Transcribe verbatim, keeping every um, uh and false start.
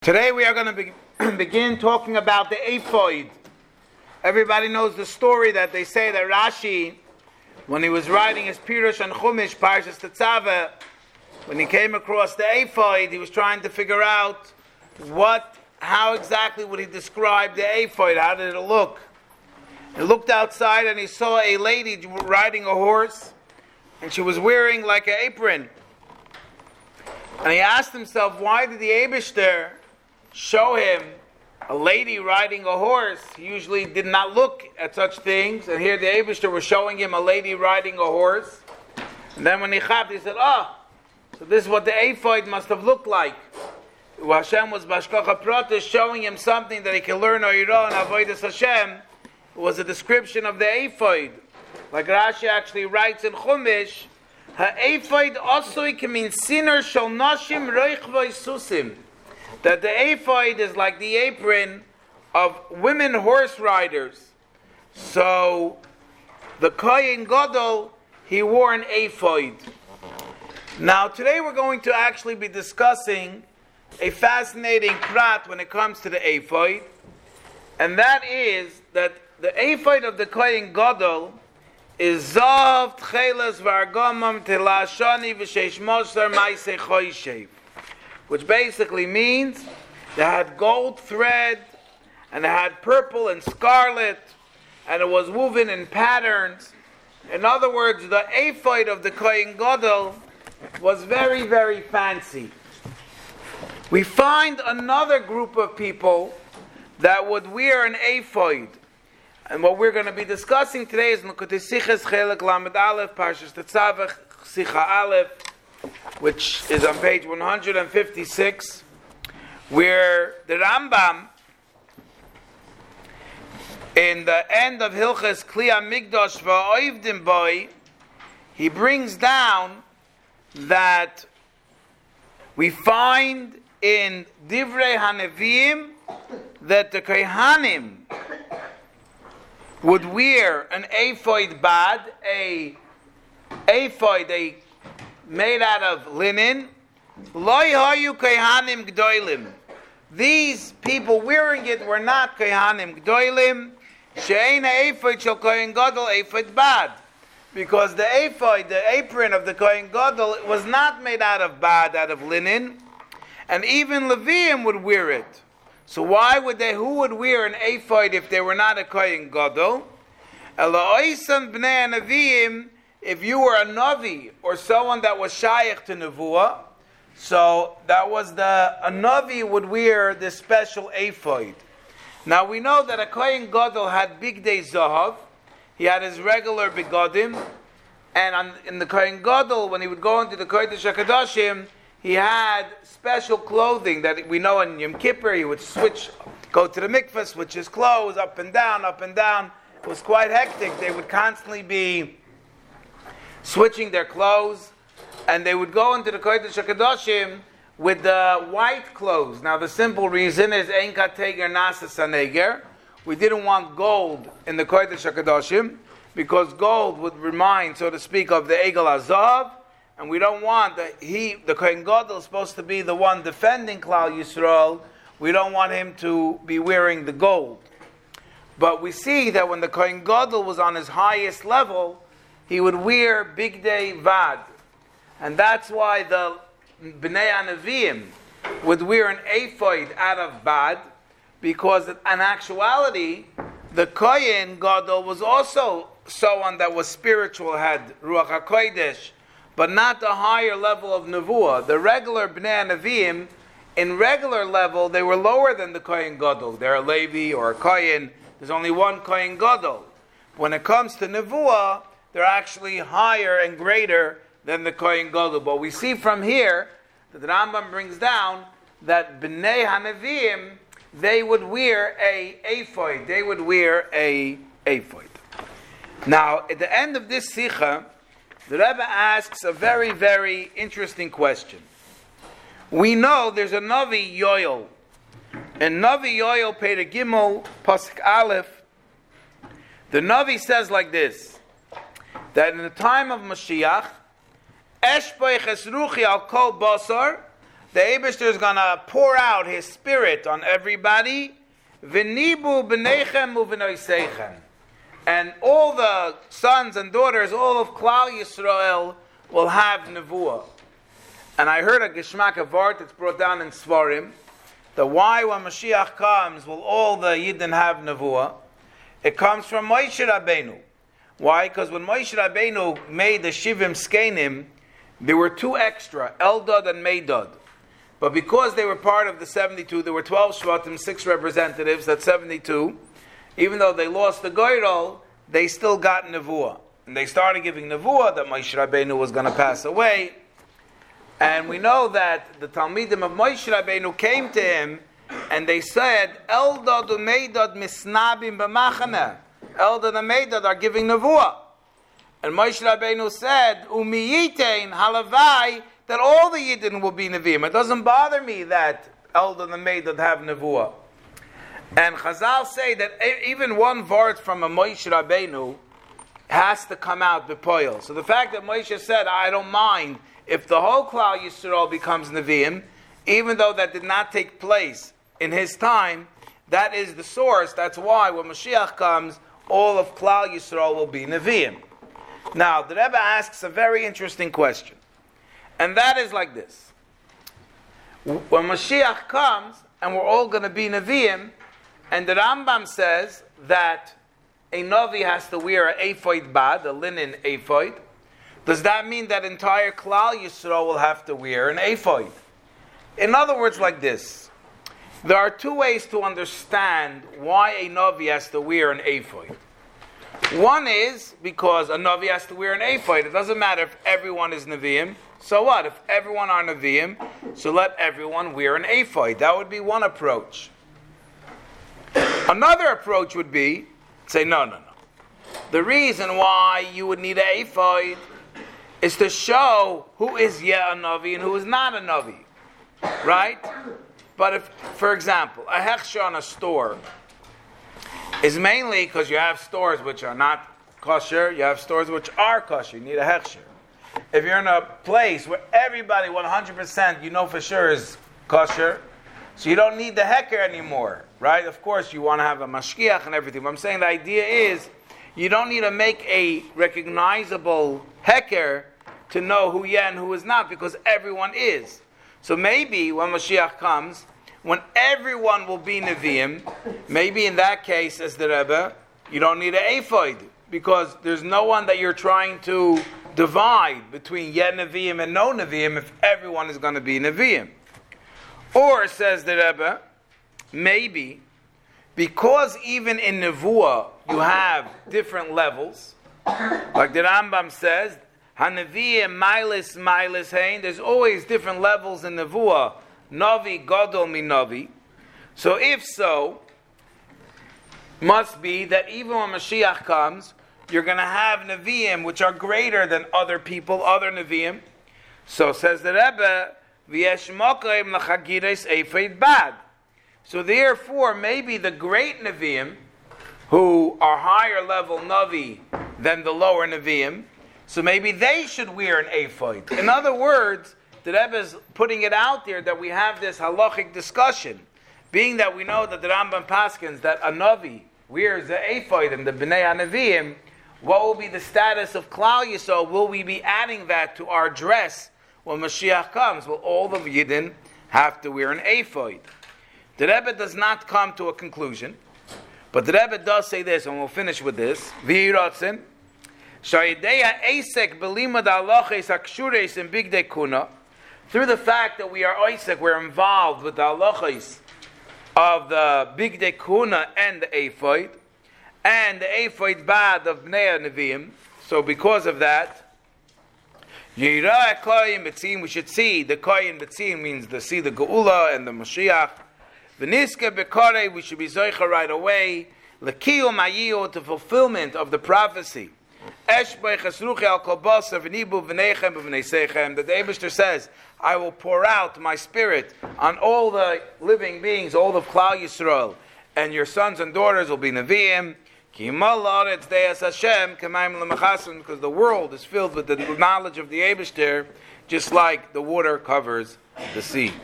Today we are going to be, begin talking about the ephod. Everybody knows the story that they say that Rashi, when he was writing his Pirush and Chumash, Parshas Tetzaveh, when he came across the ephod, he was trying to figure out what, how exactly would he describe the ephod, how did it look? He looked outside and he saw a lady riding a horse, and she was wearing like an apron. And he asked himself, why did the Eibishter show him a lady riding a horse? He usually did not look at such things, and here the Eibishter was showing him a lady riding a horse. And then when he chapped, he said, oh, so this is what the ephod must have looked like. Hashem was Bashkocha Pratis showing him something that he can learn Oirah and Avodas Hashem. It was a description of the ephod. Like Rashi actually writes in Chumash, Ha-ephod also can mean sinner shal nashim roichvoi susim. That the ephod is like the apron of women horse riders. So the Kohen Gadol, he wore an ephod. Now today we're going to actually be discussing a fascinating prat when it comes to the ephod, and that is that the ephod of the Kohen Gadol is Zav Tchelas Vargamam Telashani V'Sheish Mosar Maisei Choyshev, which basically means they had gold thread, and it had purple and scarlet, and it was woven in patterns. In other words, the ephod of the Kohen Gadol was very, very fancy. We find another group of people that would wear an ephod. And what we're going to be discussing today is Nukutei Sichas Chelek Lamed Aleph, Parshas Tetzaveh, Sicha Aleph, which is on page one hundred fifty-six, where the Rambam, in the end of Hilchas Kli HaMikdash V'Oivdim Boi, he brings down that we find in Divrei HaNeviim that the Kohanim would wear an ephod bad, a ephod, a made out of linen. Lo hayu kohanim gdoilim. These people wearing it were not kohanim gdoilim. She'ein ephod shel kohen gadol ephod bad, because the ephod, the apron of the kohen gadol, was not made out of bad, out of linen, and even Leviim would wear it. So why would they? Who would wear an ephod if they were not a kohen gadol? Eloisan bnei Neviim. If you were a navi or someone that was shaykh to nevuah, so that was the a navi would wear this special ephod. Now we know that a kohen gadol had bigdei zahav. He had his regular begodim, and on, in the kohen gadol, when he would go into the kodesh hakadoshim, he had special clothing that we know in Yom Kippur. He would switch, go to the mikvah, switch his clothes up and down, up and down. It was quite hectic. They would constantly be switching their clothes, and they would go into the Kodesh HaKadoshim with the white clothes. Now the simple reason is Ein Kateger Nasas Haneger. We didn't want gold in the Kodesh HaKadoshim, because gold would remind, so to speak, of the Egel Azav. And we don't want that he, the Kohen Gadol, is supposed to be the one defending Klal Yisrael. We don't want him to be wearing the gold. But we see that when the Kohen Gadol was on his highest level, he would wear bigdei vad, and that's why the Bnei Neviim would wear an ephod out of bad, because in actuality, the Kohen Gadol was also someone that was spiritual, had Ruach HaKodesh, but not the higher level of Nevuah. The regular Bnei Neviim, in regular level, they were lower than the Kohen Gadol. They're a Levi or a Kohen. There's only one Kohen Gadol. When it comes to Nevuah, they're actually higher and greater than the Kohen Gadol. But we see from here that the Rambam brings down that Bnei HaNeviim, they would wear a ephod. They would wear a ephod. Now, at the end of this Sikha, the Rebbe asks a very, very interesting question. We know there's a Navi Yoel. And Navi Yoel paid a Gimel, Pasuk Aleph. The Navi says like this, that in the time of Mashiach, Eshboi Chesruchi al Kol Basar, the Eibishter is going to pour out His Spirit on everybody. V'nibu b'neichem u'v'noiseichem. And all the sons and daughters, all of Klal Yisrael, will have Nevuah. And I heard a Geshmak of Vart that's brought down in Svarim, that why when Mashiach comes will all the Yidden have Nevuah? It comes from Moshe Rabbeinu. Why? Because when Moshe Rabbeinu made the Shivim Skenim, there were two extra, Eldad and Meidad. But because they were part of the seventy-two, there were twelve Shvatim, six representatives, that's seventy-two. Even though they lost the Goyrol, they still got Nevuah. And they started giving Nevuah that Moshe Rabbeinu was going to pass away. And we know that the Talmidim of Moshe Rabbeinu came to him and they said, Eldad u'Meidad misnabim b'machana. Eldad and Meidad are giving Nevuah. And Moshe Rabbeinu said, U'miyitein halavai, that all the Yidden will be Nevi'im. It doesn't bother me that Eldad and Meidad have Nevuah. And Chazal say that even one word from a Moshe Rabbeinu has to come out b'poil. So the fact that Moshe said, I don't mind if the whole Klal Yisrael becomes Nevi'im, even though that did not take place in his time, that is the source. That's why when Mashiach comes, all of Klal Yisrael will be Nevi'im. Now, the Rebbe asks a very interesting question. And that is like this. When Mashiach comes, and we're all going to be Nevi'im, and the Rambam says that a Navi has to wear an ephod bad, a linen ephod. Does that mean that entire Klal Yisrael will have to wear an ephod? In other words, like this. There are two ways to understand why a Navi has to wear an ephod. One is because a Navi has to wear an ephod. It doesn't matter if everyone is Nevi'im. So what? If everyone are Nevi'im, so let everyone wear an ephod. That would be one approach. Another approach would be, say, no, no, no. The reason why you would need an ephod is to show who is yet a Navi and who is not a Navi. Right? But if, for example, a hechsher on a store is mainly because you have stores which are not kosher, you have stores which are kosher, you need a hechsher. If you're in a place where everybody one hundred percent you know for sure is kosher, so you don't need the heker anymore, right? Of course, you want to have a mashkiach and everything. But I'm saying the idea is you don't need to make a recognizable heker to know who yeah and who is not, because everyone is. So maybe when Mashiach comes, when everyone will be Nevi'im, maybe in that case, as the Rebbe, you don't need an ephod, because there's no one that you're trying to divide between yet Nevi'im and no Nevi'im if everyone is going to be Nevi'im. Or, says the Rebbe, maybe because even in Nevuah you have different levels, like the Rambam says, HaNevi'im Mailis Mailis Hein, there's always different levels in Nevuah, Navi Gadol Mi Navi. So if so, must be that even when Mashiach comes, you're going to have Nevi'im which are greater than other people, other Nevi'im. So says the Rebbe, so therefore, maybe the great Nevi'im, who are higher level Navi than the lower Nevi'im, so maybe they should wear an ephod. In other words, the Rebbe is putting it out there that we have this halachic discussion, being that we know that the Rambam paskins that a Navi wears the ephod and the Bnei HaNevi'im, what will be the status of Klal Yisrael? Will we be adding that to our dress when Mashiach comes? Will all the Yidden have to wear an ephod? The Rebbe does not come to a conclusion, but the Rebbe does say this, and we'll finish with this. V'yiratzin, shayideya eisek belimad halachos hakshuros in bigdei kuna, through the fact that we are eisek, we're involved with the halachos of the bigdei kuna and the ephod, and the ephod bad of Bnei HaNevi'im. So because of that, Yirah Koyin Betzim, we should see the Koyin Betzim means to see the Geula and the Mashiach. V'niske Bekare, we should be Zoicha right away. L'kiyu Mayiyu, to fulfillment of the prophecy. Eshbei Chesruchi al Kolbasa V'nibu V'neichem V'neisechem, that the Eibishter says, I will pour out my spirit on all the living beings, all of Klal Yisrael, and your sons and daughters will be Nevi'im. Because the world is filled with the knowledge of the Eibishter, just like the water covers the sea.